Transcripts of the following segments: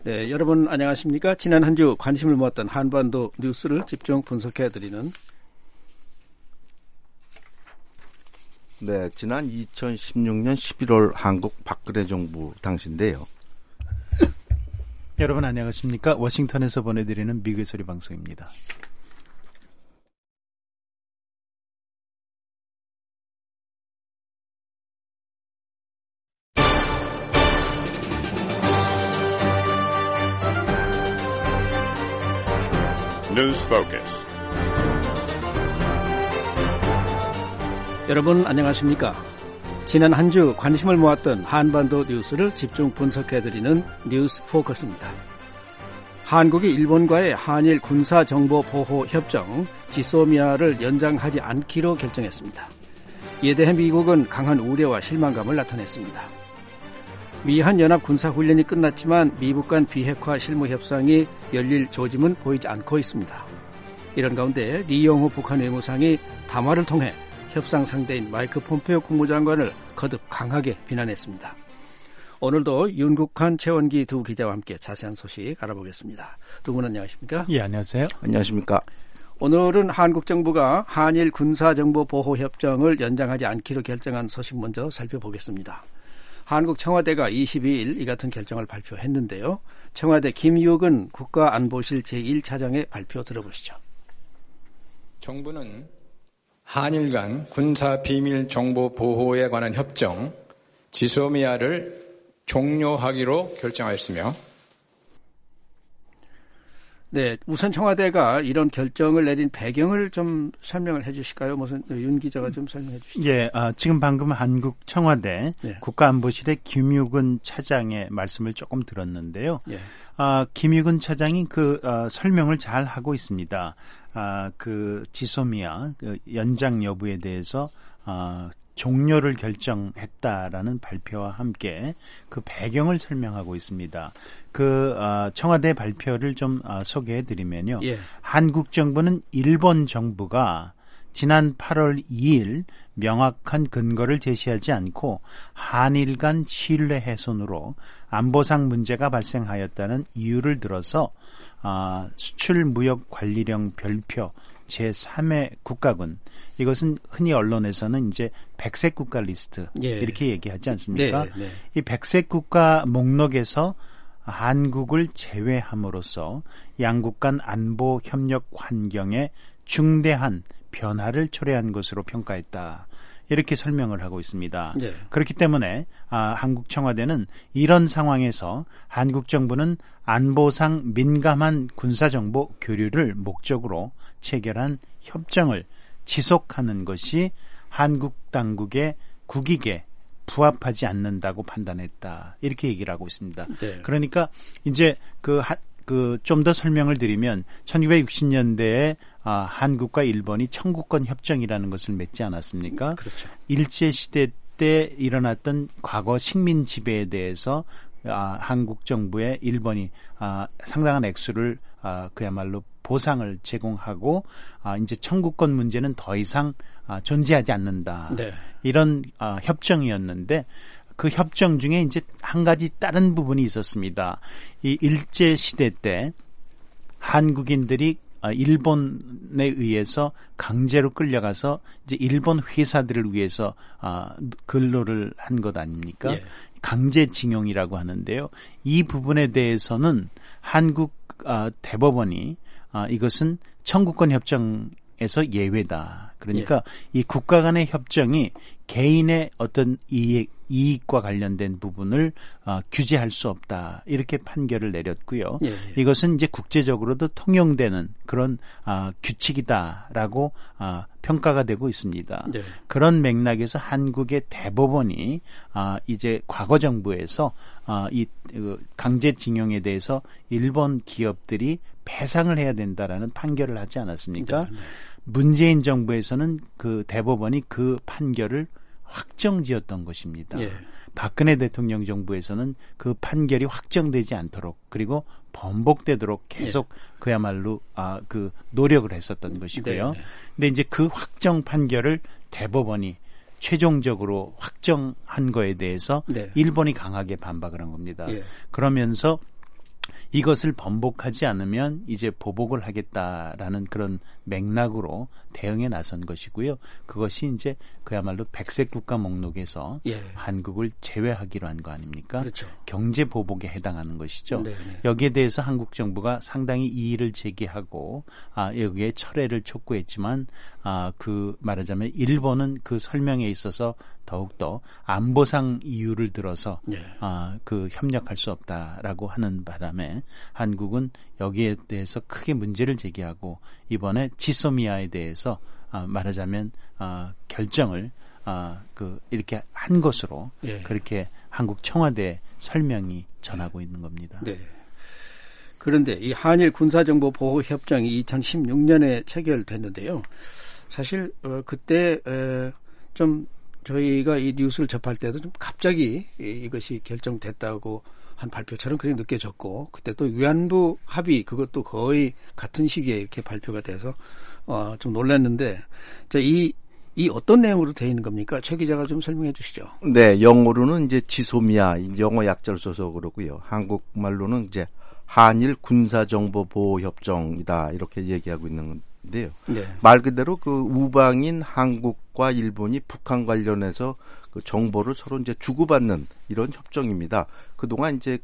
네, 여러분 안녕하십니까? 지난 한 주 관심을 모았던 한반도 뉴스를 집중 분석해드리는 네, 지난 2016년 11월 한국 박근혜 정부 당시인데요. 여러분 안녕하십니까? 워싱턴에서 보내드리는 미국의 소리 방송입니다. News Focus. 여러분 안녕하십니까? 지난 한 주 관심을 모았던 한반도 뉴스를 집중 분석해드리는 뉴스 포커스입니다. 한국이 일본과의 한일 군사정보보호협정 지소미아를 연장하지 않기로 결정했습니다. 이에 대해 미국은 강한 우려와 실망감을 나타냈습니다. 미한 연합 군사훈련이 끝났지만 미북 간 비핵화 실무 협상이 열릴 조짐은 보이지 않고 있습니다. 이런 가운데 리용호 북한 외무상이 담화를 통해 협상 상대인 마이크 폼페오 국무장관을 거듭 강하게 비난했습니다. 오늘도 윤국한, 최원기 두 기자와 함께 자세한 소식 알아보겠습니다. 두 분 안녕하십니까? 예, 안녕하세요. 안녕하십니까? 오늘은 한국 정부가 한일 군사정보보호협정을 연장하지 않기로 결정한 소식 먼저 살펴보겠습니다. 한국 청와대가 22일 이 같은 결정을 발표했는데요. 청와대 김유근 국가안보실 제1차장의 발표 들어보시죠. 정부는 한일 간 군사비밀정보보호에 관한 협정 지소미아를 종료하기로 결정하였으며 네, 우선 청와대가 이런 결정을 내린 배경을 좀 설명을 해 주실까요? 무슨 윤 기자가 좀 설명해 주시죠. 예, 지금 방금 한국 청와대 예. 국가안보실의 김유근 차장의 말씀을 조금 들었는데요. 예. 김유근 차장이 설명을 잘 하고 있습니다. 그 지소미아 연장 여부에 대해서 종료를 결정했다라는 발표와 함께 그 배경을 설명하고 있습니다. 청와대 발표를 좀 소개해드리면요. 예. 한국 정부는 일본 정부가 지난 8월 2일 명확한 근거를 제시하지 않고 한일 간 신뢰 훼손으로 안보상 문제가 발생하였다는 이유를 들어서 수출무역관리령 별표 제3회 국가군, 이것은 흔히 언론에서는 이제 백색 국가 리스트 예. 이렇게 얘기하지 않습니까? 네, 네. 이 백색 국가 목록에서 한국을 제외함으로써 양국 간 안보 협력 환경에 중대한 변화를 초래한 것으로 평가했다. 이렇게 설명을 하고 있습니다. 네. 그렇기 때문에 한국 청와대는 이런 상황에서 한국 정부는 안보상 민감한 군사정보 교류를 목적으로 체결한 협정을 지속하는 것이 한국 당국의 국익에 부합하지 않는다고 판단했다. 이렇게 얘기를 하고 있습니다. 네. 그러니까 이제 좀 더 설명을 드리면 1960년대에 한국과 일본이 청구권 협정이라는 것을 맺지 않았습니까? 그렇죠. 일제시대 때 일어났던 과거 식민 지배에 대해서 한국 정부에 일본이 상당한 액수를 그야말로 보상을 제공하고 이제 청구권 문제는 더 이상 존재하지 않는다. 네. 이런 협정이었는데 그 협정 중에 이제 한 가지 다른 부분이 있었습니다. 이 일제 시대 때 한국인들이 일본에 의해서 강제로 끌려가서 이제 일본 회사들을 위해서 근로를 한 것 아닙니까? 예. 강제징용이라고 하는데요. 이 부분에 대해서는 한국 대법원이 이것은 청구권 협정에서 예외다. 그러니까 이 국가 간의 협정이 개인의 어떤 이익과 관련된 부분을 규제할 수 없다. 이렇게 판결을 내렸고요. 예. 이것은 이제 국제적으로도 통용되는 그런 규칙이다라고 평가가 되고 있습니다. 네. 그런 맥락에서 한국의 대법원이 이제 과거 정부에서 이 강제징용에 대해서 일본 기업들이 배상을 해야 된다라는 판결을 하지 않았습니까? 네. 문재인 정부에서는 그 대법원이 그 판결을 확정지었던 것입니다. 예. 박근혜 대통령 정부에서는 그 판결이 확정되지 않도록 그리고 번복되도록 계속 그야말로 그 노력을 했었던 것이고요. 네. 근데 이제 그 확정 판결을 대법원이 최종적으로 확정한 거에 대해서 네. 일본이 강하게 반박을 한 겁니다. 예. 그러면서 이것을 번복하지 않으면 이제 보복을 하겠다라는 그런 맥락으로 대응에 나선 것이고요. 그것이 이제 그야말로 백색 국가 목록에서 예. 한국을 제외하기로 한 거 아닙니까? 그렇죠. 경제 보복에 해당하는 것이죠. 네네. 여기에 대해서 한국 정부가 상당히 이의를 제기하고 여기에 철회를 촉구했지만 그 말하자면 일본은 그 설명에 있어서 더욱더 안보상 이유를 들어서 예. 그 협력할 수 없다라고 하는 바람에 한국은 여기에 대해서 크게 문제를 제기하고 이번에 지소미아에 대해서 말하자면 결정을 이렇게 한 것으로 예. 그렇게 한국 청와대 설명이 전하고 있는 겁니다. 네. 그런데 이 한일 군사정보 보호 협정이 2016년에 체결됐는데요. 사실 그때 좀 저희가 이 뉴스를 접할 때도 좀 갑자기 이것이 결정됐다고 한 발표처럼 그렇게 느껴졌고 그때 또 위안부 합의 그것도 거의 같은 시기에 이렇게 발표가 돼서 좀 놀랐는데 이 어떤 내용으로 되어 있는 겁니까? 최 기자가 좀 설명해 주시죠. 네, 영어로는 이제 지소미아 영어 약자를 써서 그러고요. 한국말로는 이제 한일 군사정보보호협정이다 이렇게 얘기하고 있는 건데요. 네. 말 그대로 그 우방인 한국과 일본이 북한 관련해서 그 정보를 서로 이제 주고받는 이런 협정입니다. 그동안 이제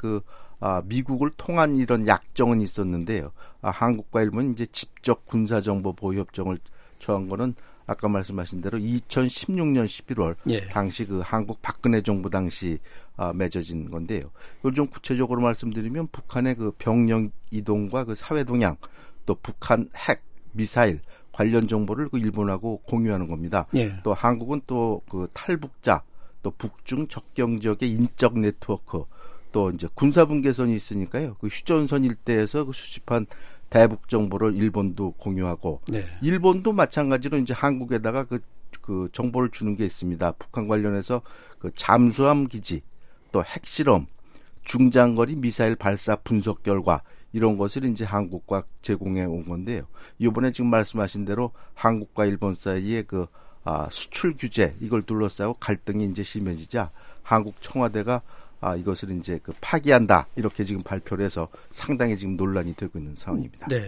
미국을 통한 이런 약정은 있었는데요. 한국과 일본이 이제 직접 군사정보보호협정을 처한 거는 아까 말씀하신 대로 2016년 11월 예. 당시 그 한국 박근혜 정부 당시 맺어진 건데요. 이걸 좀 구체적으로 말씀드리면 북한의 그 병력 이동과 그 사회 동향 또 북한 핵, 미사일 관련 정보를 그 일본하고 공유하는 겁니다. 예. 또 한국은 또 그 탈북자 또 북중 접경 지역의 인적 네트워크 또 이제 군사분계선이 있으니까요. 그 휴전선 일대에서 그 수집한 대북 정보를 일본도 공유하고 네. 일본도 마찬가지로 이제 한국에다가 그 정보를 주는 게 있습니다. 북한 관련해서 그 잠수함 기지 또 핵실험 중장거리 미사일 발사 분석 결과 이런 것을 이제 한국과 제공해 온 건데요. 이번에 지금 말씀하신 대로 한국과 일본 사이에 수출 규제 이걸 둘러싸고 갈등이 이제 심해지자 한국 청와대가 이것을 이제 파기한다 이렇게 지금 발표를 해서 상당히 지금 논란이 되고 있는 상황입니다. 네.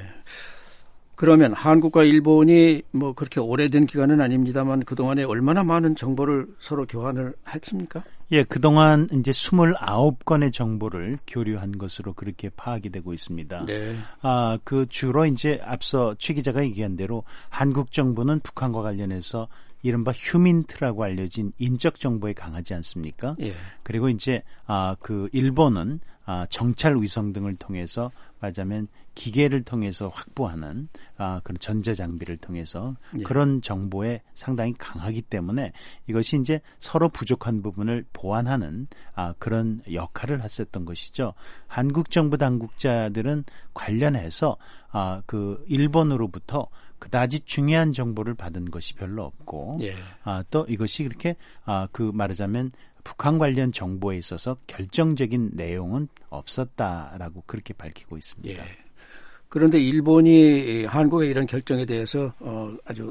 그러면 한국과 일본이 뭐 그렇게 오래된 기간은 아닙니다만 그동안에 얼마나 많은 정보를 서로 교환을 했습니까? 예, 그동안 이제 29건의 정보를 교류한 것으로 그렇게 파악이 되고 있습니다. 네. 그 주로 이제 앞서 최 기자가 얘기한 대로 한국 정부는 북한과 관련해서 이른바 휴민트라고 알려진 인적 정보에 강하지 않습니까? 예. 그리고 이제 그 일본은 정찰 위성 등을 통해서 말하자면 기계를 통해서 확보하는 그런 전자 장비를 통해서 예. 그런 정보에 상당히 강하기 때문에 이것이 이제 서로 부족한 부분을 보완하는 그런 역할을 했었던 것이죠. 한국 정부 당국자들은 관련해서 그 일본으로부터 그다지 중요한 정보를 받은 것이 별로 없고 예. 또 이것이 그렇게 그 말하자면 북한 관련 정보에 있어서 결정적인 내용은 없었다라고 그렇게 밝히고 있습니다. 예. 그런데 일본이 한국의 이런 결정에 대해서 아주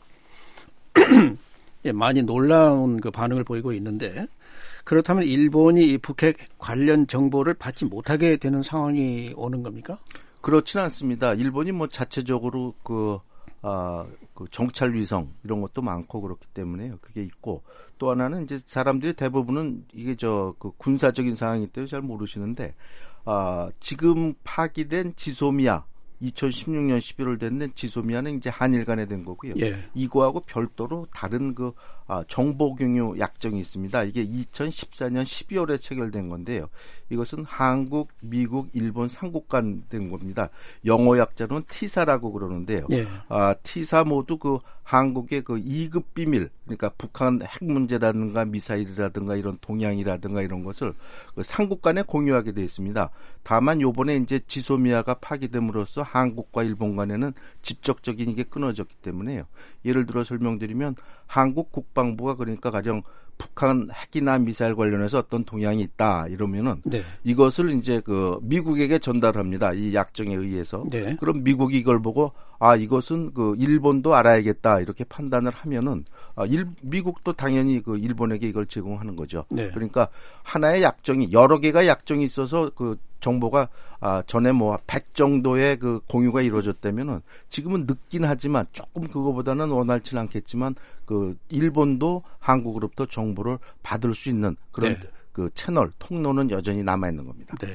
예, 많이 놀라운 그 반응을 보이고 있는데 그렇다면 일본이 이 북핵 관련 정보를 받지 못하게 되는 상황이 오는 겁니까? 그렇지는 않습니다. 일본이 뭐 자체적으로 그 정찰 위성 이런 것도 많고 그렇기 때문에요. 그게 있고 또 하나는 이제 사람들이 대부분은 이게 그 군사적인 상황이기 때문에 잘 모르시는데 지금 파기된 지소미아 2016년 11월 됐는 지소미아는 이제 한일 간에 된 거고요. 예. 이거하고 별도로 다른 정보 공유 약정이 있습니다. 이게 2014년 12월에 체결된 건데요. 이것은 한국, 미국, 일본 3국 간 된 겁니다. 영어 약자로는 티사라고 그러는데요. 예. 티사 모두 한국의 2급 비밀, 그러니까 북한 핵 문제라든가 미사일이라든가 이런 동향이라든가 이런 것을 3국 간에 공유하게 되어 있습니다. 다만 요번에 이제 지소미아가 파기됨으로써 한국과 일본 간에는 직접적인 이게 끊어졌기 때문에요. 예를 들어 설명드리면 한국 국방부가 그러니까 가령 북한 핵이나 미사일 관련해서 어떤 동향이 있다 이러면은 네. 이것을 이제 미국에게 전달합니다. 이 약정에 의해서. 네. 그럼 미국이 이걸 보고 이것은 일본도 알아야겠다 이렇게 판단을 하면은 미국도 당연히 일본에게 이걸 제공하는 거죠. 네. 그러니까 하나의 약정이 여러 개가 약정이 있어서 정보가 전에 뭐 100 정도의 그 공유가 이루어졌다면은 지금은 늦긴 하지만 조금 그거보다는 원활치 않겠지만 그 일본도 한국으로부터 정보를 받을 수 있는 그런 그 채널 통로는 여전히 남아 있는 겁니다. 네.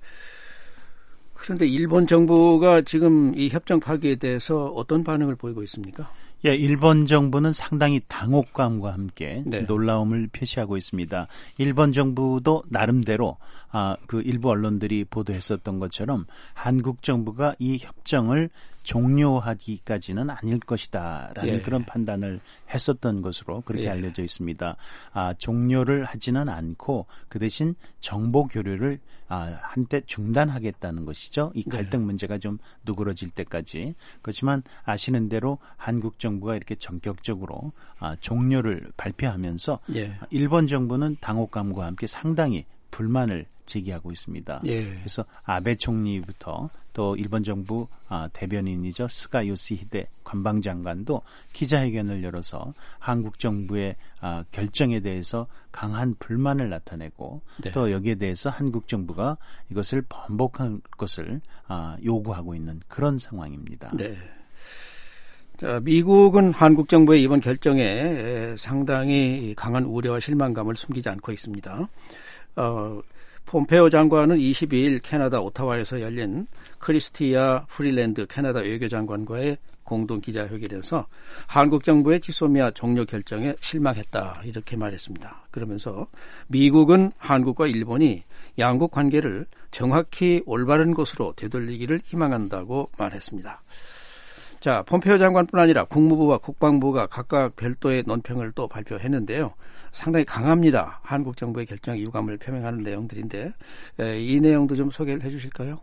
그런데 일본 정부가 지금 이 협정 파기에 대해서 어떤 반응을 보이고 있습니까? 예, 일본 정부는 상당히 당혹감과 함께 놀라움을 표시하고 있습니다. 일본 정부도 나름대로 그 일부 언론들이 보도했었던 것처럼 한국 정부가 이 협정을 종료하기까지는 아닐 것이다라는 그런 판단을 했었던 것으로 그렇게 알려져 있습니다. 종료를 하지는 않고 그 대신 정보 교류를 한때 중단하겠다는 것이죠. 이 갈등 문제가 좀 누그러질 때까지. 그렇지만 아시는 대로 한국 정부가 이렇게 전격적으로 종료를 발표하면서 일본 정부는 당혹감과 함께 상당히 불만을 제기하고 있습니다. 그래서 아베 총리부터 또 일본 정부 대변인이죠. 스가 요시히데 관방장관도 기자회견을 열어서 한국 정부의 결정에 대해서 강한 불만을 나타내고 또 여기에 대해서 한국 정부가 이것을 번복할 것을 요구하고 있는 그런 상황입니다. 네. 자, 미국은 한국 정부의 이번 결정에 상당히 강한 우려와 실망감을 숨기지 않고 있습니다. 폼페오 장관은 22일 캐나다 오타와에서 열린 크리스티아 프릴랜드 캐나다 외교장관과의 공동 기자회견에서 한국 정부의 지소미아 종료 결정에 실망했다 이렇게 말했습니다. 그러면서 미국은 한국과 일본이 양국 관계를 정확히 올바른 곳으로 되돌리기를 희망한다고 말했습니다. 자, 폼페오 장관뿐 아니라 국무부와 국방부가 각각 별도의 논평을 또 발표했는데요. 상당히 강합니다. 한국 정부의 결정에 유감을 표명하는 내용들인데 이 내용도 좀 소개를 해 주실까요?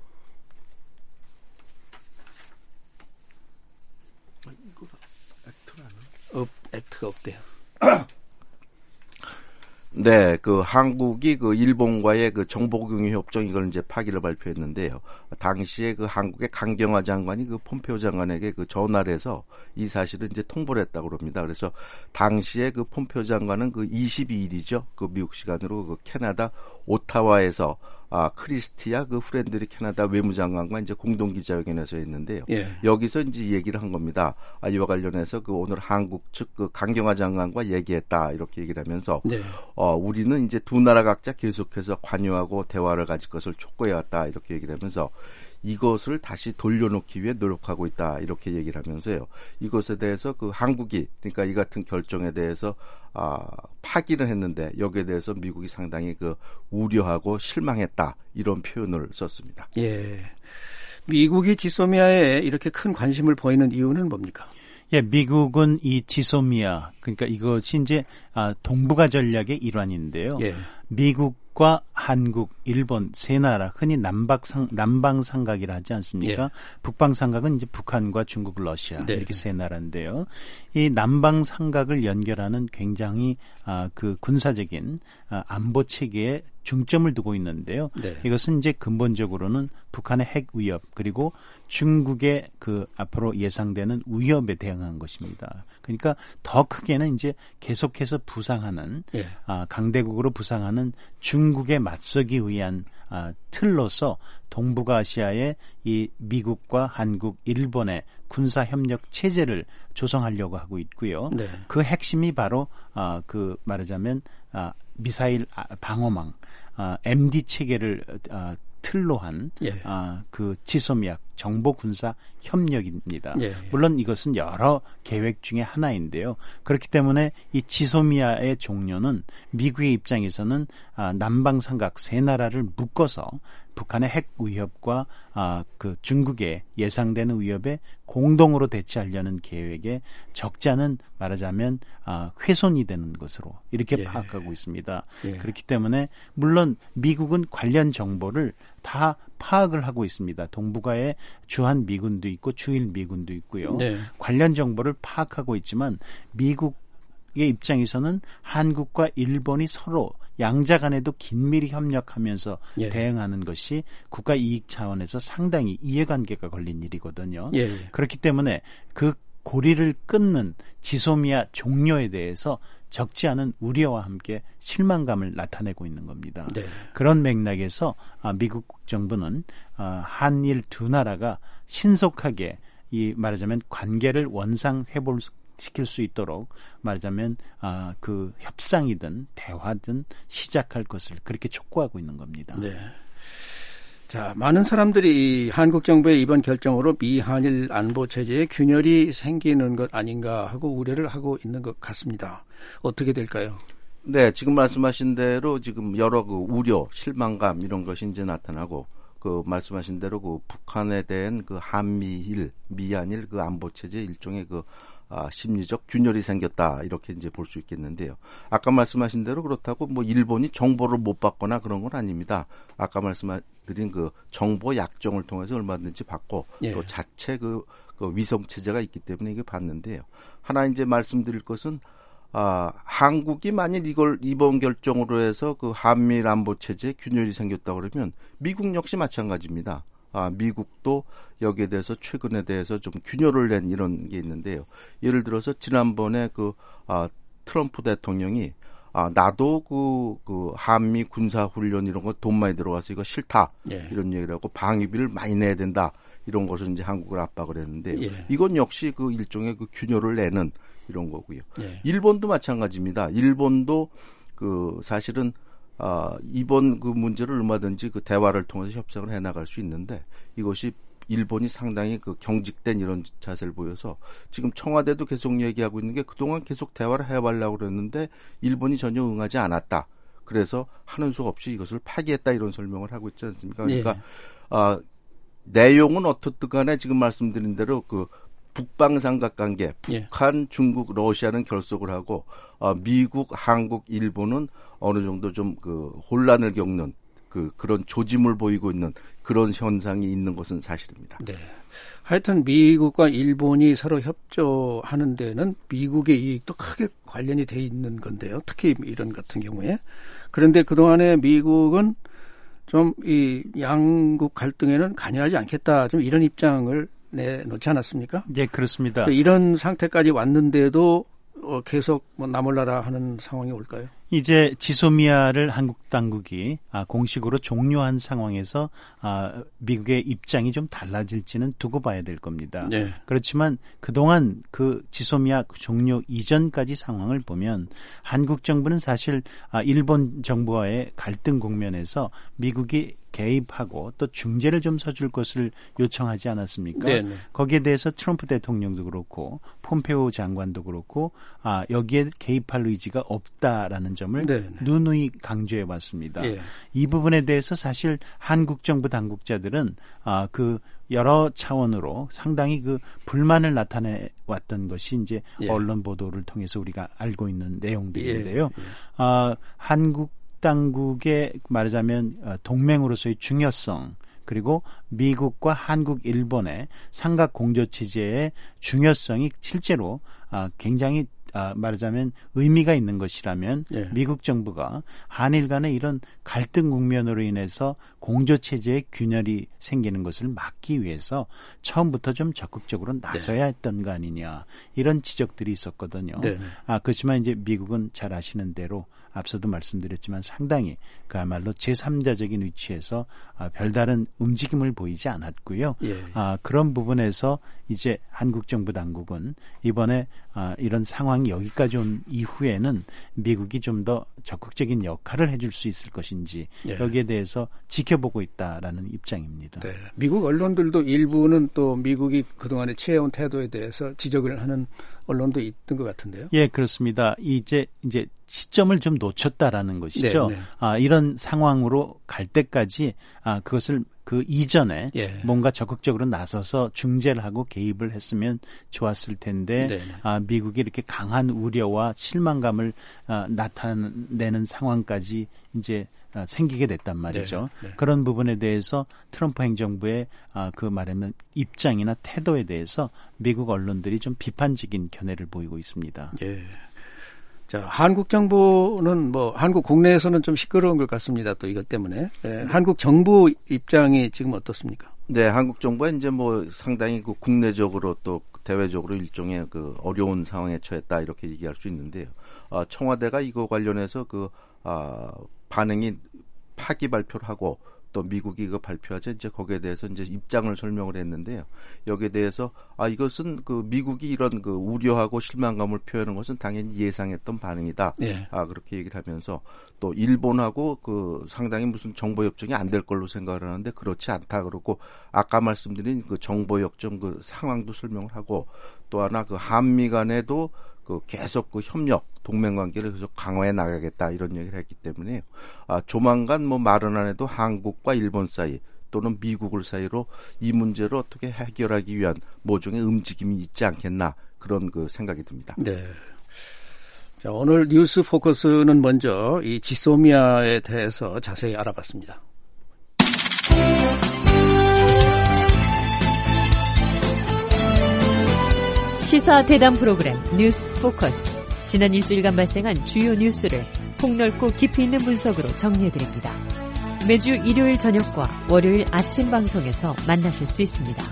액트가 없대요. 네, 그 한국이 그 일본과의 그 정보공유 협정 이걸 이제 파기를 발표했는데요. 당시에 그 한국의 강경화 장관이 그 폼페오 장관에게 그 전화를 해서 이 사실을 이제 통보를 했다고 합니다. 그래서 당시에 그 폼페오 장관은 그 22일이죠. 그 미국 시간으로 그 캐나다 오타와에서 크리스티아 그 프렌드리 캐나다 외무장관과 이제 공동 기자회견에서 했는데요. 여기서 이제 얘기를 한 겁니다. 이와 관련해서 그 오늘 한국 측 그 강경화 장관과 얘기했다 이렇게 얘기를 하면서 우리는 이제 두 나라 각자 계속해서 관여하고 대화를 가질 것을 촉구해왔다 이렇게 얘기를 하면서 이것을 다시 돌려놓기 위해 노력하고 있다 이렇게 얘기를 하면서요. 이것에 대해서 그 한국이 그러니까 이 같은 결정에 대해서 파기를 했는데 여기에 대해서 미국이 상당히 그 우려하고 실망했다 이런 표현을 썼습니다. 예, 미국이 지소미아에 이렇게 큰 관심을 보이는 이유는 뭡니까? 예, 미국은 이 지소미아 그러니까 이것이 이제 동북아 전략의 일환인데요. 미국과 한국, 일본 세 나라 흔히 남방삼각이라 하지 않습니까? 북방삼각은 이제 북한과 중국, 러시아 이렇게 세 나라인데요. 이 남방삼각을 연결하는 굉장히 그 군사적인 안보 체계에 중점을 두고 있는데요. 이것은 이제 근본적으로는 북한의 핵 위협 그리고 중국의 그 앞으로 예상되는 위협에 대응한 것입니다. 그러니까 더 크게는 이제 계속해서 부상하는 강대국으로 부상하는 중국에 맞서기 위한 틀로서 동북아시아의 이 미국과 한국, 일본의 군사협력 체제를 조성하려고 하고 있고요. 그 핵심이 바로 그 말하자면 미사일 방어망, MD 체계를 틀로 한 그 지소미아 정보 군사 협력입니다. 물론 이것은 여러 계획 중에 하나인데요. 그렇기 때문에 이 지소미아의 종료는 미국의 입장에서는 남방삼각 세 나라를 묶어서 북한의 핵 위협과 그 중국의 예상되는 위협에 공동으로 대처하려는 계획에 적자는 말하자면 훼손이 되는 것으로 이렇게 파악하고 있습니다. 그렇기 때문에 물론 미국은 관련 정보를 다 파악을 하고 있습니다. 동북아에 주한 미군도 있고 주일 미군도 있고요. 관련 정보를 파악하고 있지만 미국의 입장에서는 한국과 일본이 서로 양자 간에도 긴밀히 협력하면서 대응하는 것이 국가 이익 차원에서 상당히 이해관계가 걸린 일이거든요. 그렇기 때문에 그 고리를 끊는 지소미아 종료에 대해서 적지 않은 우려와 함께 실망감을 나타내고 있는 겁니다. 네. 그런 맥락에서 미국 정부는 한일 두 나라가 신속하게 이 말하자면 관계를 원상 회복시킬 수 있도록 말하자면 그 협상이든 대화든 시작할 것을 그렇게 촉구하고 있는 겁니다. 네. 자, 많은 사람들이 한국 정부의 이번 결정으로 미한일 안보 체제에 균열이 생기는 것 아닌가 하고 우려를 하고 있는 것 같습니다. 어떻게 될까요? 네, 지금 말씀하신 대로 지금 여러 그 우려, 실망감 이런 것이 이제 나타나고 그 말씀하신 대로 그 북한에 대한 그 한미일, 미한일 그 안보 체제 일종의 그 심리적 균열이 생겼다 이렇게 이제 볼 수 있겠는데요. 아까 말씀하신 대로 그렇다고 뭐 일본이 정보를 못 받거나 그런 건 아닙니다. 아까 말씀드린 그 정보 약정을 통해서 얼마든지 받고 예. 또 자체 그 위성 체제가 있기 때문에 이게 받는데요. 하나 이제 말씀드릴 것은 한국이 만일 이걸 이번 결정으로 해서 그 한미일 안보 체제에 균열이 생겼다 그러면 미국 역시 마찬가지입니다. 미국도 여기에 대해서 최근에 대해서 좀 균열을 낸 이런 게 있는데요. 예를 들어서 지난번에 트럼프 대통령이 나도 그 한미 군사 훈련 이런 거 돈 많이 들어가서 이거 싫다 예. 이런 얘기를 하고 방위비를 많이 내야 된다 이런 것을 이제 한국을 압박을 했는데요. 예. 이건 역시 그 일종의 그 균열을 내는 이런 거고요. 예. 일본도 마찬가지입니다. 일본도 그 사실은 이번 그 문제를 얼마든지 그 대화를 통해서 협상을 해나갈 수 있는데 이것이 일본이 상당히 그 경직된 이런 자세를 보여서 지금 청와대도 계속 얘기하고 있는 게 그동안 계속 대화를 해보려고 그랬는데 일본이 전혀 응하지 않았다. 그래서 하는 수 없이 이것을 파기했다 이런 설명을 하고 있지 않습니까? 그러니까 내용은 어떻든 간에 지금 말씀드린 대로 그 북방 삼각관계, 북한, 중국, 러시아는 결속을 하고 미국, 한국, 일본은 어느 정도 좀 그 혼란을 겪는 그런 조짐을 보이고 있는 그런 현상이 있는 것은 사실입니다. 네. 하여튼 미국과 일본이 서로 협조하는 데는 미국의 이익도 크게 관련이 돼 있는 건데요. 특히 이런 같은 경우에. 그런데 그동안에 미국은 좀 이 양국 갈등에는 관여하지 않겠다. 좀 이런 입장을 내놓지 않았습니까? 네, 그렇습니다. 이런 상태까지 왔는데도 계속 나몰라라 하는 상황이 올까요? 이제 지소미아를 한국 당국이 공식으로 종료한 상황에서 미국의 입장이 좀 달라질지는 두고 봐야 될 겁니다. 네. 그렇지만 그동안 그 지소미아 종료 이전까지 상황을 보면 한국 정부는 사실 일본 정부와의 갈등 국면에서 미국이 개입하고 또 중재를 좀 서줄 것을 요청하지 않았습니까? 네네. 거기에 대해서 트럼프 대통령도 그렇고 폼페오 장관도 그렇고 여기에 개입할 의지가 없다라는 점을 네네. 누누이 강조해 왔습니다. 예. 이 부분에 대해서 사실 한국 정부 당국자들은 그 여러 차원으로 상당히 그 불만을 나타내 왔던 것이 이제 예. 언론 보도를 통해서 우리가 알고 있는 내용들인데요. 예. 한국 당국의 말하자면 동맹으로서의 중요성 그리고 미국과 한국, 일본의 삼각 공조 체제의 중요성이 실제로 굉장히 말하자면 의미가 있는 것이라면 예. 미국 정부가 한일 간의 이런 갈등 국면으로 인해서 공조 체제의 균열이 생기는 것을 막기 위해서 처음부터 좀 적극적으로 나서야 했던 거 아니냐 이런 지적들이 있었거든요. 네. 그렇지만 이제 미국은 잘 아시는 대로 앞서도 말씀드렸지만 상당히 그야말로 제3자적인 위치에서 별다른 움직임을 보이지 않았고요. 예. 그런 부분에서 이제 한국 정부 당국은 이번에 이런 상황이 여기까지 온 이후에는 미국이 좀 더 적극적인 역할을 해줄 수 있을 것인지 예. 여기에 대해서 지켜보고 있다라는 입장입니다. 네. 미국 언론들도 일부는 또 미국이 그동안에 취해온 태도에 대해서 지적을 하는 언론도 있던 것 같은데요. 예, 그렇습니다. 이제 시점을 좀 놓쳤다라는 것이죠. 네, 네. 이런 상황으로 갈 때까지 그것을 그 이전에 예. 뭔가 적극적으로 나서서 중재를 하고 개입을 했으면 좋았을 텐데 네. 미국이 이렇게 강한 우려와 실망감을 나타내는 상황까지 이제 생기게 됐단 말이죠. 네, 네. 그런 부분에 대해서 트럼프 행정부의 그 말하면 입장이나 태도에 대해서 미국 언론들이 좀 비판적인 견해를 보이고 있습니다. 예. 자, 한국 정부는 한국 국내에서는 좀 시끄러운 것 같습니다. 또 이것 때문에. 네, 한국 정부 입장이 지금 어떻습니까? 네, 한국 정부가 이제 상당히 그 국내적으로 또 대외적으로 일종의 그 어려운 상황에 처했다 이렇게 얘기할 수 있는데요. 청와대가 이거 관련해서 반응이 파기 발표를 하고 또 미국이 이거 발표하자 이제 거기에 대해서 이제 입장을 설명을 했는데요. 여기에 대해서 이것은 그 미국이 이런 그 우려하고 실망감을 표현하는 것은 당연히 예상했던 반응이다. 예. 그렇게 얘기를 하면서 또 일본하고 그 상당히 무슨 정보 협정이 안 될 걸로 생각을 하는데 그렇지 않다 그러고 아까 말씀드린 그 정보 협정 그 상황도 설명을 하고 또 하나 그 한미 간에도 그 계속 그 협력, 동맹 관계를 계속 강화해 나가겠다 이런 얘기를 했기 때문에 조만간 뭐 말은 안 해도 한국과 일본 사이 또는 미국을 사이로 이 문제를 어떻게 해결하기 위한 모종의 움직임이 있지 않겠나 그런 그 생각이 듭니다. 네. 자, 오늘 뉴스 포커스는 먼저 이 지소미아에 대해서 자세히 알아봤습니다. 시사 대담 프로그램 뉴스 포커스. 지난 일주일간 발생한 주요 뉴스를 폭넓고 깊이 있는 분석으로 정리해드립니다. 매주 일요일 저녁과 월요일 아침 방송에서 만나실 수 있습니다.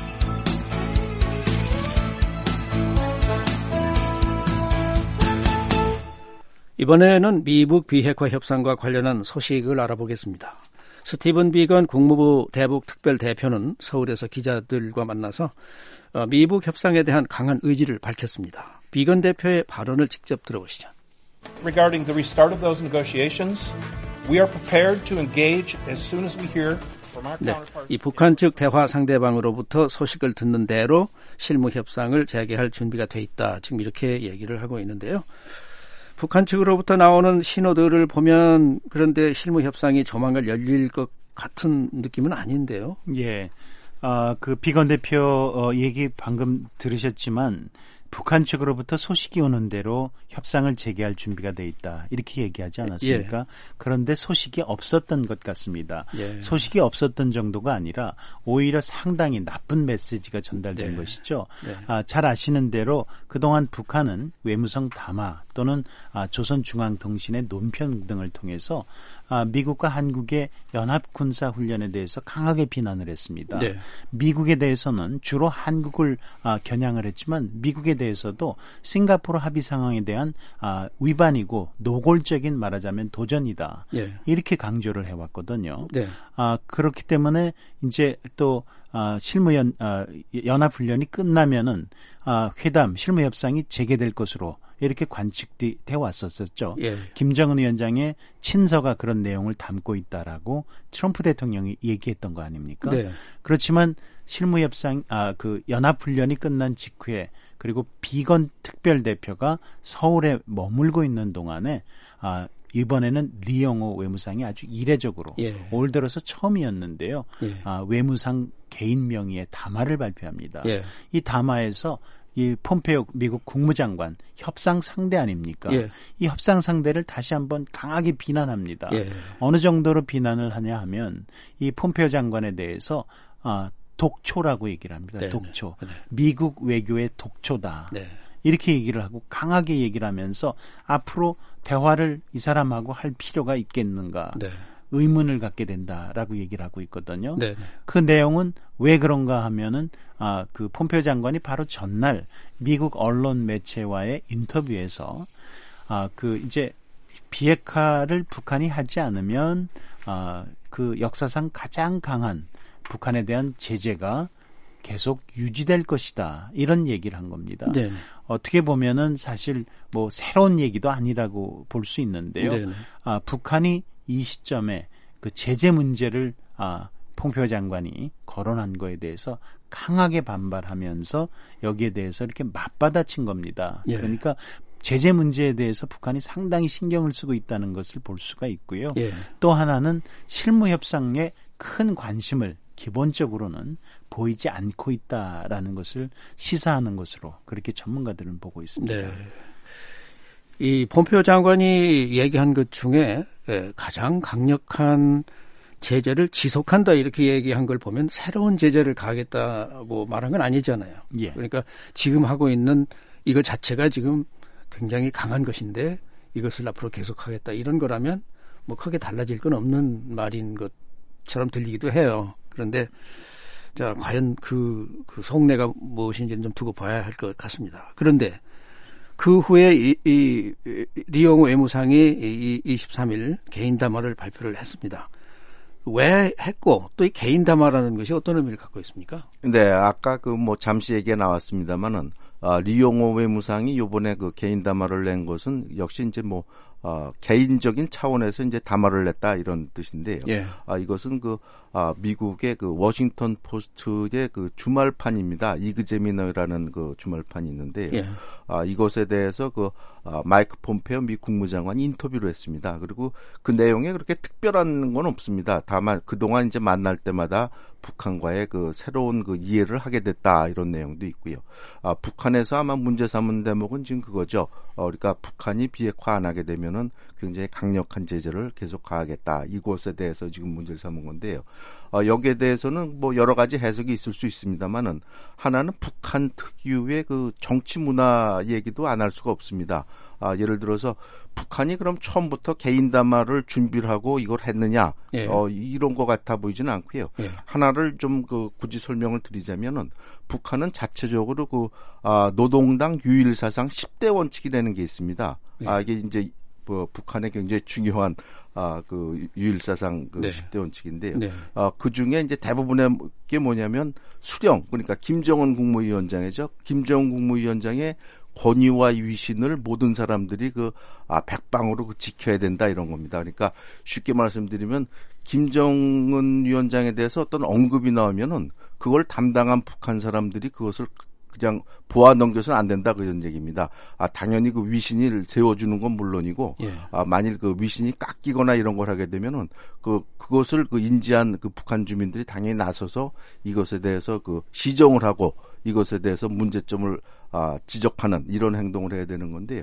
이번에는 미북 비핵화 협상과 관련한 소식을 알아보겠습니다. 스티븐 비건 국무부 대북 특별 대표는 서울에서 기자들과 만나서 미북 협상에 대한 강한 의지를 밝혔습니다. 비건 대표의 발언을 직접 들어보시죠. Regarding the restart of those negotiations, we are prepared to engage as soon as we hear from our counterparts. 이 북한 측 대화 상대방으로부터 소식을 듣는 대로 실무 협상을 재개할 준비가 돼 있다. 지금 이렇게 얘기를 하고 있는데요. 북한 측으로부터 나오는 신호들을 보면 그런데 실무 협상이 조만간 열릴 것 같은 느낌은 아닌데요. 예. 그 비건 대표 얘기 방금 들으셨지만 북한 측으로부터 소식이 오는 대로 협상을 재개할 준비가 돼 있다. 이렇게 얘기하지 않았습니까? 예. 그런데 소식이 없었던 것 같습니다. 예. 소식이 없었던 정도가 아니라 오히려 상당히 나쁜 메시지가 전달된 것이죠. 잘 아시는 대로 그동안 북한은 외무성 담화 또는 조선중앙통신의 논평 등을 통해서 미국과 한국의 연합군사훈련에 대해서 강하게 비난을 했습니다. 네. 미국에 대해서는 주로 한국을 겨냥을 했지만 미국에 대해서도 싱가포르 합의 상황에 대한 위반이고 노골적인 말하자면 도전이다. 네. 이렇게 강조를 해왔거든요. 네. 그렇기 때문에 이제 또 연합훈련이 끝나면은 회담, 실무협상이 재개될 것으로 이렇게 관측돼 왔었죠. 예. 김정은 위원장의 친서가 그런 내용을 담고 있다라고 트럼프 대통령이 얘기했던 거 아닙니까? 네. 그렇지만 실무협상, 그 연합훈련이 끝난 직후에 그리고 비건 특별대표가 서울에 머물고 있는 동안에 이번에는 리영호 외무상이 아주 이례적으로 올 들어서 처음이었는데요. 외무상 개인 명의의 담화를 발표합니다. 이 담화에서 이 폼페이오 미국 국무장관 협상 상대 아닙니까? 이 협상 상대를 다시 한번 강하게 비난합니다. 어느 정도로 비난을 하냐 하면 이 폼페이오 장관에 대해서 독초라고 얘기를 합니다. 독초. 미국 외교의 독초다. 이렇게 얘기를 하고 강하게 얘기를 하면서 앞으로 대화를 이 사람하고 할 필요가 있겠는가 의문을 갖게 된다라고 얘기를 하고 있거든요. 그 내용은 왜 그런가 하면은 그 폼페이오 장관이 바로 전날 미국 언론 매체와의 인터뷰에서 그 이제 비핵화를 북한이 하지 않으면 그 역사상 가장 강한 북한에 대한 제재가 계속 유지될 것이다. 이런 얘기를 한 겁니다. 어떻게 보면은 사실 뭐 새로운 얘기도 아니라고 볼 수 있는데요. 북한이 이 시점에 그 제재 문제를 폼페이오 장관이 거론한 거에 대해서 강하게 반발하면서 여기에 대해서 이렇게 맞받아친 겁니다. 그러니까 제재 문제에 대해서 북한이 상당히 신경을 쓰고 있다는 것을 볼 수가 있고요. 또 하나는 실무 협상에 큰 관심을 기본적으로는 보이지 않고 있다라는 것을 시사하는 것으로 그렇게 전문가들은 보고 있습니다. 이 폼페이오 장관이 얘기한 것 중에 가장 강력한 제재를 지속한다 이렇게 얘기한 걸 보면 새로운 제재를 가하겠다고 말한 건 아니잖아요. 그러니까 지금 하고 있는 이거 자체가 지금 굉장히 강한 것인데 이것을 앞으로 계속하겠다 이런 거라면 뭐 크게 달라질 건 없는 말인 것처럼 들리기도 해요. 그런데 자, 과연 그 속내가 무엇인지는 좀 두고 봐야 할 것 같습니다. 그런데 그 후에 이 리용호 외무상이 23일 개인 담화를 발표를 했습니다. 왜 했고 또 이 개인 담화라는 것이 어떤 의미를 갖고 있습니까? 네, 아까 잠시 얘기가 나왔습니다만은 리용호 외무상이 요번에 그 개인 담화를 낸 것은 역시 이제 개인적인 차원에서 이제 담화를 냈다 이런 뜻인데요. 예. 이것은 미국의 그 워싱턴 포스트의 그 주말판입니다. 이그제미너라는 그 주말판이 있는데요. 예. 이것에 대해서 마이크 폼페오 미 국무장관이 인터뷰를 했습니다. 그리고 그 내용에 그렇게 특별한 건 없습니다. 다만 그동안 이제 만날 때마다 북한과의 그 새로운 그 이해를 하게 됐다 이런 내용도 있고요. 북한에서 아마 문제 삼은 대목은 지금 그거죠. 그러니까 북한이 비핵화 안 하게 되면은 굉장히 강력한 제재를 계속 가하겠다. 이것에 대해서 지금 문제를 삼은 건데요. 여기에 대해서는 여러 가지 해석이 있을 수 있습니다만은 하나는 북한 특유의 그 정치 문화 얘기도 안 할 수가 없습니다. 예를 들어서 북한이 그럼 처음부터 개인 담화를 준비를 하고 이걸 했느냐? 예. 이런 것 같아 보이지는 않고요. 예. 하나를 좀 굳이 설명을 드리자면은 북한은 자체적으로 노동당 유일사상 10대 원칙이라는 게 있습니다. 예. 이게 이제 북한의 굉장히 중요한 유일사상 네. 10대 원칙인데요. 네. 그 중에 이제 대부분의 게 뭐냐면 수령, 그러니까 김정은 국무위원장이죠. 김정은 국무위원장의 권위와 위신을 모든 사람들이 백방으로 지켜야 된다 이런 겁니다. 그러니까 쉽게 말씀드리면 김정은 위원장에 대해서 어떤 언급이 나오면은 그걸 담당한 북한 사람들이 그것을 그냥 보아 넘겨서는 안 된다 그런 얘기입니다. 당연히 그 위신을 세워주는 건 물론이고, 예. 만일 그 위신이 깎이거나 이런 걸 하게 되면은 그것을 인지한 북한 주민들이 당연히 나서서 이것에 대해서 시정을 하고 이것에 대해서 문제점을 지적하는 이런 행동을 해야 되는 건데요.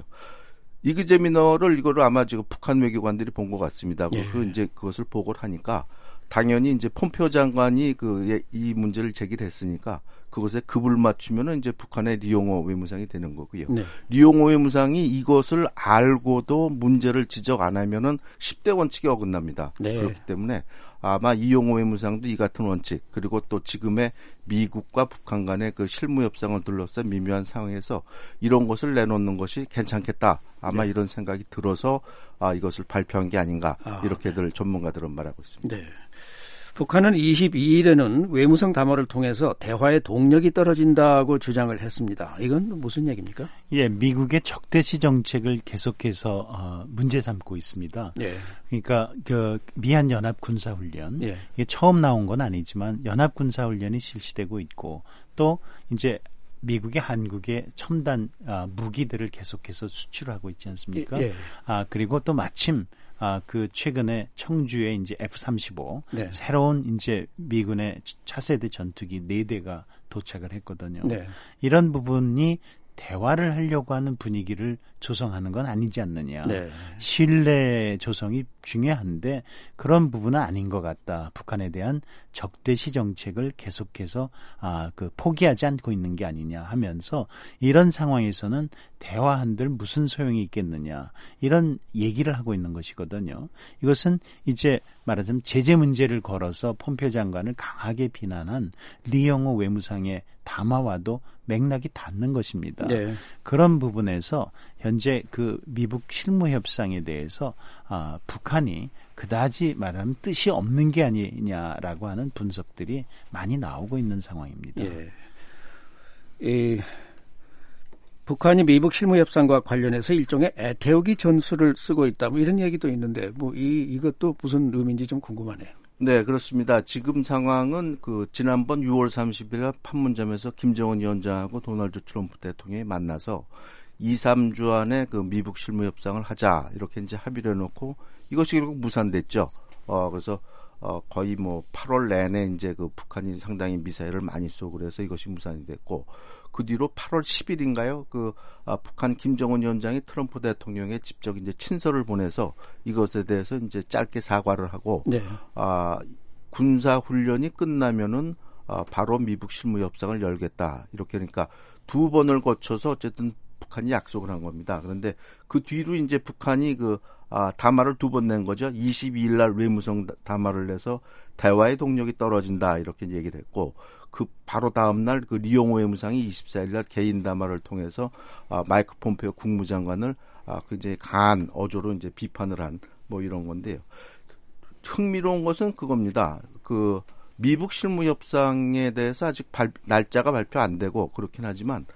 이거를 아마 지금 북한 외교관들이 본 것 같습니다. 예. 이제 그것을 보고를 하니까 당연히 이제 폼페오 장관이 이 문제를 제기를 했으니까 그것에 급을 맞추면은 이제 북한의 리용호 외무상이 되는 거고요. 네. 리용호 외무상이 이것을 알고도 문제를 지적 안 하면은 10대 원칙에 어긋납니다. 네. 그렇기 때문에 아마 이용호 외무상도 이 같은 원칙, 그리고 또 지금의 미국과 북한 간의 실무 협상을 둘러싼 미묘한 상황에서 이런 것을 내놓는 것이 괜찮겠다. 아마 네. 이런 생각이 들어서 이것을 발표한 게 아닌가 이렇게들 전문가들은 말하고 있습니다. 네. 북한은 22일에는 외무성 담화를 통해서 대화의 동력이 떨어진다고 주장을 했습니다. 이건 무슨 얘기입니까? 예, 미국의 적대시 정책을 계속해서 문제 삼고 있습니다. 예. 그러니까 미한 연합 군사훈련, 예. 이게 처음 나온 건 아니지만 연합 군사훈련이 실시되고 있고 또 이제 미국이 한국에 첨단 무기들을 계속해서 수출하고 있지 않습니까? 예. 그리고 또 마침 최근에 청주에 이제 F-35 네. 새로운 이제 미군의 차세대 전투기 4대가 도착을 했거든요. 네. 이런 부분이 대화를 하려고 하는 분위기를 조성하는 건 아니지 않느냐. 네. 신뢰 조성이 중요한데 그런 부분은 아닌 것 같다. 북한에 대한 적대시 정책을 계속해서 포기하지 않고 있는 게 아니냐 하면서 이런 상황에서는 대화한들 무슨 소용이 있겠느냐 이런 얘기를 하고 있는 것이거든요. 이것은 이제 말하자면 제재 문제를 걸어서 폼페오 장관을 강하게 비난한 리용호 외무상의 담화와도 맥락이 닿는 것입니다. 네. 그런 부분에서 현재 미북 실무 협상에 대해서 북한이 그다지 말하면 뜻이 없는 게 아니냐라고 하는 분석들이 많이 나오고 있는 상황입니다. 예. 북한이 미북 실무 협상과 관련해서 일종의 애태우기 전술을 쓰고 있다. 이런 얘기도 있는데 이것도 무슨 의미인지 좀 궁금하네요. 네, 그렇습니다. 지금 상황은 지난번 6월 30일 판문점에서 김정은 위원장하고 도널드 트럼프 대통령이 만나서 2-3주 안에 미북 실무 협상을 하자 이렇게 이제 합의를 해놓고 이것이 결국 무산됐죠. 그래서 거의 8월 내내 이제 북한이 상당히 미사일을 많이 쏘고 그래서 이것이 무산이 됐고 그 뒤로 8월 10일인가요? 북한 김정은 위원장이 트럼프 대통령에 직접 이제 친서를 보내서 이것에 대해서 이제 짧게 사과를 하고 네. 군사 훈련이 끝나면은 바로 미북 실무 협상을 열겠다. 이렇게 그러니까 2번을 거쳐서 어쨌든 북한이 약속을 한 겁니다. 그런데 그 뒤로 이제 북한이 담화를 2번 낸 거죠. 22일 날 외무성 담화를 내서 대화의 동력이 떨어진다 이렇게 얘기를 했고 그 바로 다음 날 그 리용호 외무상이 24일 날 개인 담화를 통해서 마이크 폼페이오 국무장관을 굉장히 강한 어조로 이제 비판을 한 뭐 이런 건데요. 흥미로운 것은 그겁니다. 그 미북 실무 협상에 대해서 아직 날짜가 발표 안 되고 그렇긴 하지만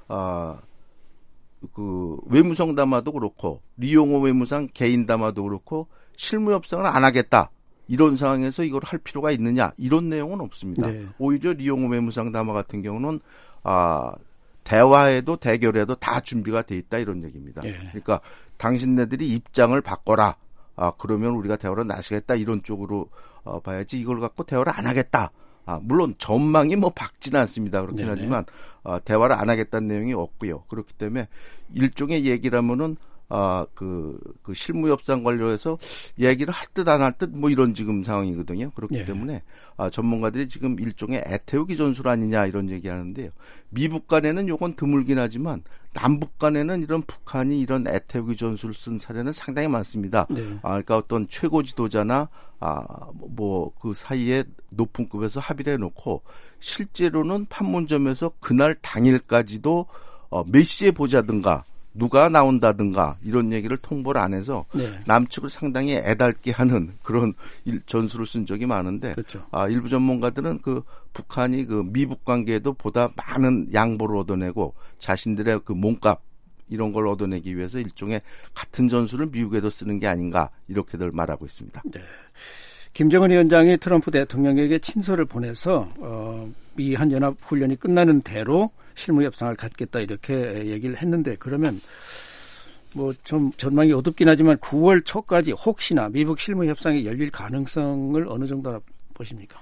그 외무성 담화도 그렇고 리용호 외무상 개인 담화도 그렇고 실무 협상을 안 하겠다. 이런 상황에서 이걸 할 필요가 있느냐 이런 내용은 없습니다. 네. 오히려 리용호 외무상 담화 같은 경우는 대화에도 대결에도 다 준비가 돼 있다 이런 얘기입니다. 네. 그러니까 당신네들이 입장을 바꿔라. 그러면 우리가 대화를 나서겠다 이런 쪽으로 봐야지 이걸 갖고 대화를 안 하겠다. 물론 전망이 뭐 밝지는 않습니다. 그렇긴 네네. 하지만 대화를 안 하겠다는 내용이 없고요. 그렇기 때문에 일종의 얘기라면은 그 실무 협상 관련해서 얘기를 할 듯 안 할 듯 뭐 이런 지금 상황이거든요. 그렇기 때문에 전문가들이 지금 일종의 애태우기 전술 아니냐 이런 얘기하는데요. 미북 간에는 요건 드물긴 하지만 남북 간에는 이런 북한이 이런 애태우기 전술을 쓴 사례는 상당히 많습니다. 네. 그러니까 어떤 최고 지도자나 뭐 그 사이에 높은 급에서 합의를 해놓고 실제로는 판문점에서 그날 당일까지도 몇 시에 보자든가 누가 나온다든가 이런 얘기를 통보를 안 해서 남측을 상당히 애달게 하는 그런 전술을 쓴 적이 많은데 그렇죠. 일부 전문가들은 그 북한이 그 미북 관계에도 보다 많은 양보를 얻어내고 자신들의 그 몸값 이런 걸 얻어내기 위해서 일종의 같은 전술을 미국에도 쓰는 게 아닌가 이렇게들 말하고 있습니다. 네. 김정은 위원장이 트럼프 대통령에게 친서를 보내서 미 한연합 훈련이 끝나는 대로 실무 협상을 갖겠다 이렇게 얘기를 했는데 그러면 뭐 좀 전망이 어둡긴 하지만 9월 초까지 혹시나 미북 실무 협상이 열릴 가능성을 어느 정도나 보십니까?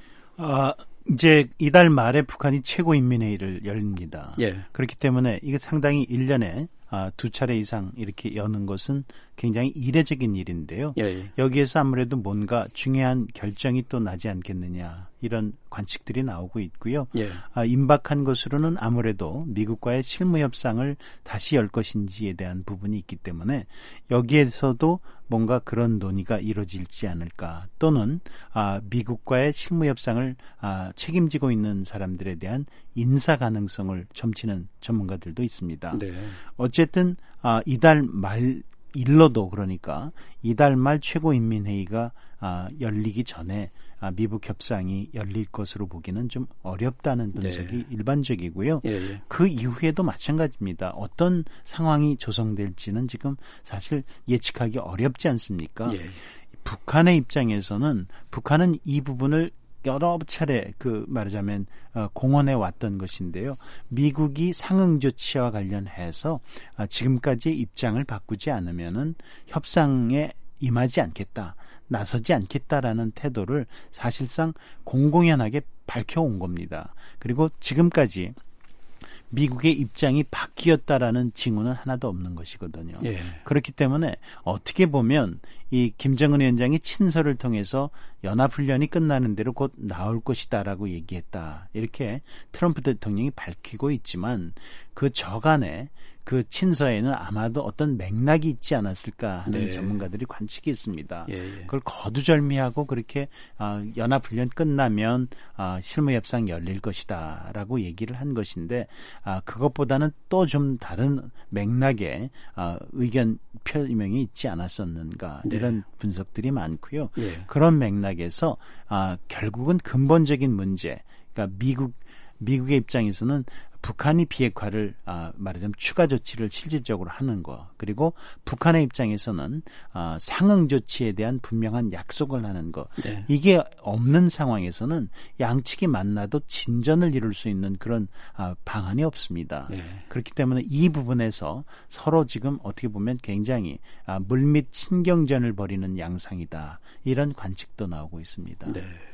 이제 이달 말에 북한이 최고인민회의를 열립니다. 예. 그렇기 때문에 이게 상당히 1년에 2차례 이상 이렇게 여는 것은 굉장히 이례적인 일인데요. 예. 여기에서 아무래도 뭔가 중요한 결정이 또 나지 않겠느냐 이런 관측들이 나오고 있고요. 예. 임박한 것으로는 아무래도 미국과의 실무 협상을 다시 열 것인지에 대한 부분이 있기 때문에 여기에서도 뭔가 그런 논의가 이루어질지 않을까 또는 미국과의 실무 협상을 책임지고 있는 사람들에 대한 인사 가능성을 점치는 전문가들도 있습니다. 네. 어쨌든 이달 말 일러도 그러니까 이달 말 최고인민회의가 열리기 전에 미북 협상이 열릴 것으로 보기는 좀 어렵다는 분석이 일반적이고요. 예. 그 이후에도 마찬가지입니다. 어떤 상황이 조성될지는 지금 사실 예측하기 어렵지 않습니까? 예. 북한의 입장에서는 북한은 이 부분을 여러 차례 말하자면 공언해 왔던 것인데요. 미국이 상응 조치와 관련해서 지금까지 입장을 바꾸지 않으면은 협상에 임하지 않겠다, 나서지 않겠다라는 태도를 사실상 공공연하게 밝혀온 겁니다. 그리고 지금까지 미국의 입장이 바뀌었다라는 징후는 하나도 없는 것이거든요. 예. 그렇기 때문에 어떻게 보면 이 김정은 위원장이 친서를 통해서 연합훈련이 끝나는 대로 곧 나올 것이다라고 얘기했다. 이렇게 트럼프 대통령이 밝히고 있지만 그 저간에 그 친서에는 아마도 어떤 맥락이 있지 않았을까 하는 전문가들이 관측이 있습니다. 그걸 거두절미하고 그렇게 연합훈련 끝나면 실무협상 열릴 것이다 라고 얘기를 한 것인데 그것보다는 또 좀 다른 맥락의 의견 표명이 있지 않았었는가 이런 분석들이 많고요. 그런 맥락에서 결국은 근본적인 문제, 그러니까 미국의 입장에서는 북한이 비핵화를 말하자면 추가 조치를 실질적으로 하는 거, 그리고 북한의 입장에서는 상응 조치에 대한 분명한 약속을 하는 거, 이게 없는 상황에서는 양측이 만나도 진전을 이룰 수 있는 그런 방안이 없습니다. 그렇기 때문에 이 부분에서 서로 지금 어떻게 보면 굉장히 물밑 신경전을 벌이는 양상이다, 이런 관측도 나오고 있습니다.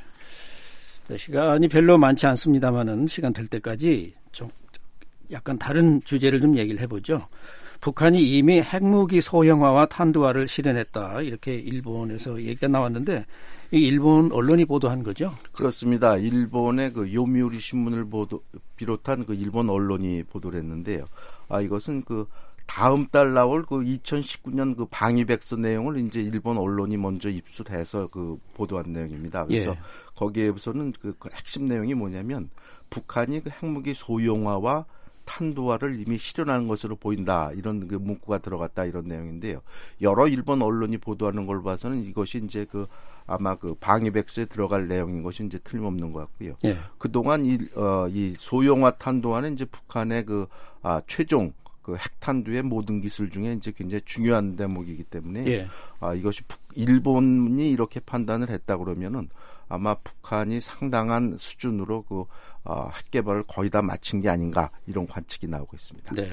시간이 별로 많지 않습니다만은 시간 될 때까지 좀 약간 다른 주제를 좀 얘기를 해보죠. 북한이 이미 핵무기 소형화와 탄두화를 실현했다, 이렇게 일본에서 얘기가 나왔는데 이 일본 언론이 보도한 거죠? 그렇습니다. 일본의 그 요미우리 신문을 비롯한 그 일본 언론이 보도를 했는데요. 이것은 그 다음 달 나올 그 2019년 그 방위백서 내용을 이제 일본 언론이 먼저 입수해서 그 보도한 내용입니다. 그래서 거기에서는 그 핵심 내용이 뭐냐면 북한이 그 핵무기 소형화와 탄도화를 이미 실현하는 것으로 보인다. 이런 그 문구가 들어갔다. 이런 내용인데요. 여러 일본 언론이 보도하는 걸 봐서는 이것이 이제 그 아마 그 방위백서에 들어갈 내용인 것이 이제 틀림없는 것 같고요. 그동안 이 소형화 탄도화는 이제 북한의 그 최종 그 핵탄두의 모든 기술 중에 이제 굉장히 중요한 대목이기 때문에 이것이 일본이 이렇게 판단을 했다 그러면은 아마 북한이 상당한 수준으로 그 핵 개발을 거의 다 마친 게 아닌가 이런 관측이 나오고 있습니다. 네.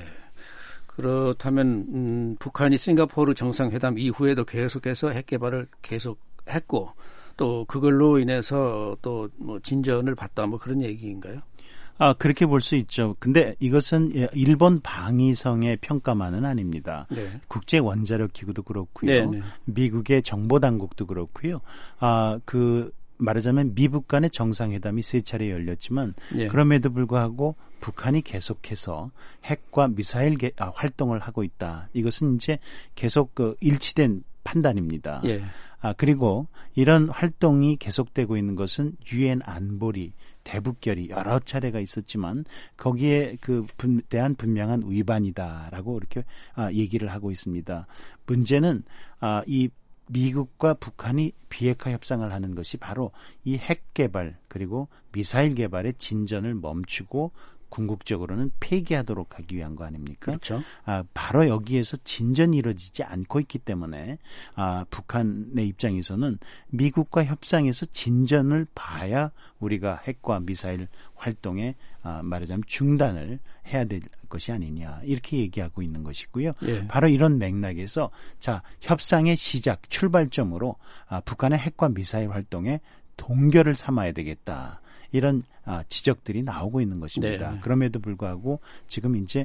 그렇다면 북한이 싱가포르 정상회담 이후에도 계속해서 핵 개발을 계속했고 또 그걸로 인해서 또 뭐 진전을 봤다 뭐 그런 얘기인가요? 그렇게 볼 수 있죠. 근데 이것은 일본 방위성의 평가만은 아닙니다. 네. 국제 원자력 기구도 그렇고요. 미국의 정보 당국도 그렇고요. 말하자면 미북 간의 정상회담이 3차례 열렸지만 그럼에도 불구하고 북한이 계속해서 핵과 미사일 활동을 하고 있다. 이것은 이제 계속 일치된 판단입니다. 그리고 이런 활동이 계속되고 있는 것은 유엔 안보리 대북결의 여러 차례가 있었지만 거기에 대한 분명한 위반이다라고 이렇게 얘기를 하고 있습니다. 문제는 이 미국과 북한이 비핵화 협상을 하는 것이 바로 이 핵 개발 그리고 미사일 개발의 진전을 멈추고 궁극적으로는 폐기하도록 하기 위한 거 아닙니까? 그렇죠. 바로 여기에서 진전이 이루어지지 않고 있기 때문에 북한의 입장에서는 미국과 협상에서 진전을 봐야 우리가 핵과 미사일 활동에 말하자면 중단을 해야 될 것이 아니냐 이렇게 얘기하고 있는 것이고요. 바로 이런 맥락에서 협상의 시작 출발점으로 북한의 핵과 미사일 활동에 동결을 삼아야 되겠다. 이런 지적들이 나오고 있는 것입니다. 그럼에도 불구하고 지금 이제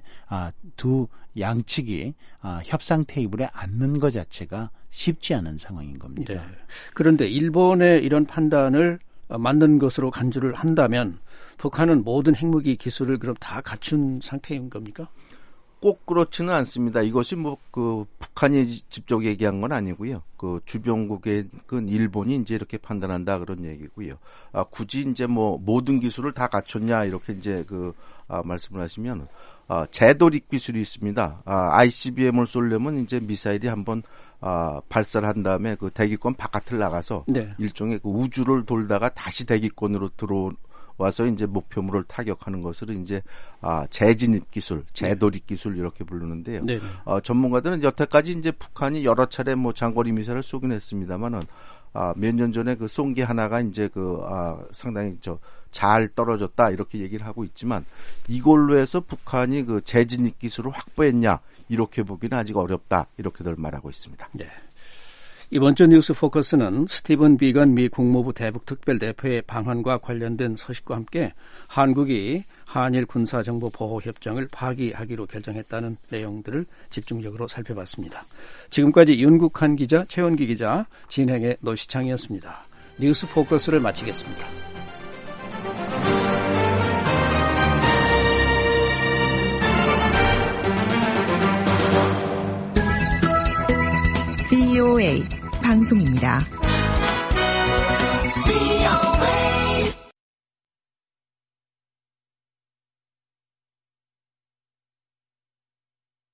두 양측이 협상 테이블에 앉는 것 자체가 쉽지 않은 상황인 겁니다. 그런데 일본의 이런 판단을 맞는 것으로 간주를 한다면 북한은 모든 핵무기 기술을 그럼 다 갖춘 상태인 겁니까? 꼭 그렇지는 않습니다. 이것이 북한이 직접 얘기한 건 아니고요. 주변국의 일본이 이제 이렇게 판단한다 그런 얘기고요. 굳이 이제 모든 기술을 다 갖췄냐 이렇게 이제 말씀을 하시면 재도립 기술이 있습니다. ICBM을 쏘려면 이제 미사일이 한번 발사를 한 다음에 그 대기권 바깥을 나가서 일종의 우주를 돌다가 다시 대기권으로 와서 이제 목표물을 타격하는 것을 이제 재진입 기술, 재도립 기술 이렇게 부르는데요. 전문가들은 여태까지 이제 북한이 여러 차례 장거리 미사일을 쏘긴 했습니다만은 몇 년 전에 쏜 게 하나가 이제 상당히 잘 떨어졌다 이렇게 얘기를 하고 있지만 이걸로 해서 북한이 재진입 기술을 확보했냐 이렇게 보기는 아직 어렵다 이렇게들 말하고 있습니다. 이번 주 뉴스 포커스는 스티븐 비건 미 국무부 대북특별대표의 방한과 관련된 소식과 함께 한국이 한일 군사정보보호협정을 파기하기로 결정했다는 내용들을 집중적으로 살펴봤습니다. 지금까지 윤국한 기자, 최원기 기자, 진행의 노시창이었습니다. 뉴스 포커스를 마치겠습니다. VOA 방송입니다.